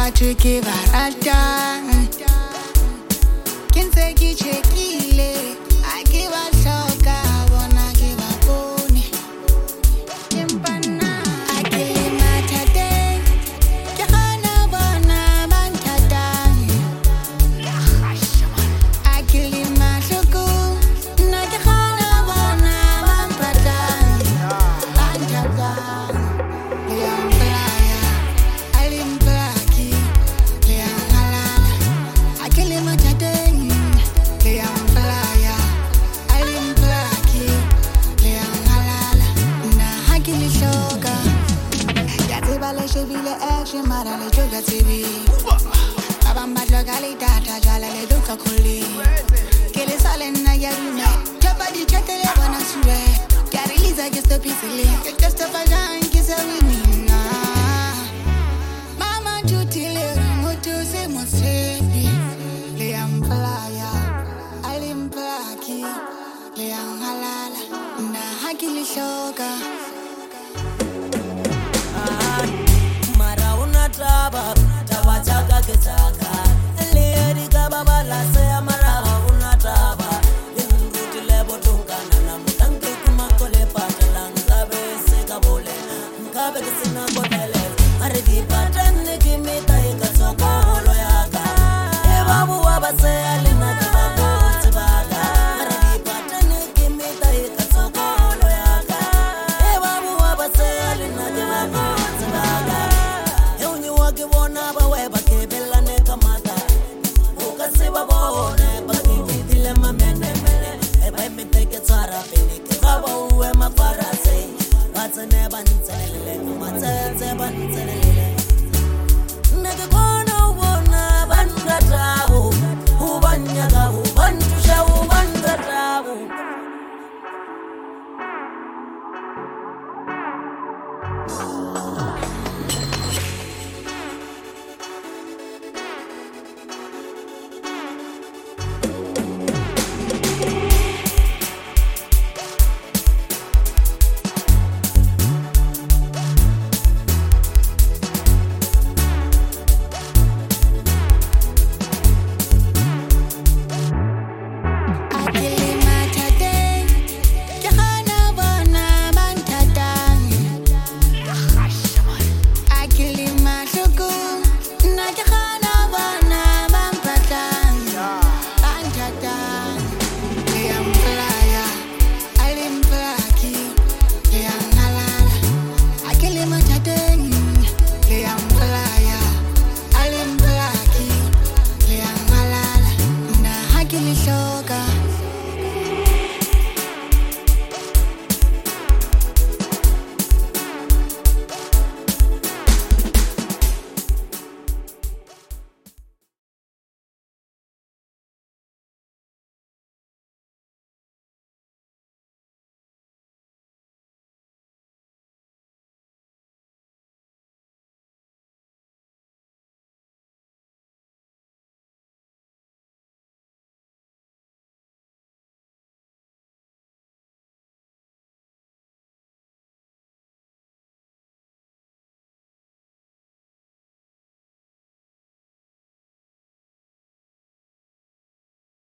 batho ke ba ratang ke ntse ke tjekile a ke ba hloka bona ke ba bone empa nna a ke le mathateng ke kgona bona ba nthatang a ke le mahlokong nna ke kgona bona ba mpatang ba nthatang Shobile action mara le joga TV abamba joga le data jala le doka kuli kele sale na yarume tabadi chatele bana sure ya release just a piece just a bajan kisa winina mama tutile moto se mosebi le amplaya alimplaki le halala na hakili shoka Taba chaka ke chaka Lady kababa la se amara una taba Linguti lebo tungana na mutanke kumakole patala Nkabe se kabole Nkabe kisina kodele Aridi patane kimita ika soko holo yaka Ebabu wabase alina kibango tibaga Aridi patane kimita ika soko holo yaka Ebabu wabase alina kibango tibaga Kibona ba we ba kebela ne kamata ukasiba bone ba kidile mamene mene e ba me take tsara pele ke ba uwe mafarase ba tsene ba ntselele ma tsetse ba ntselele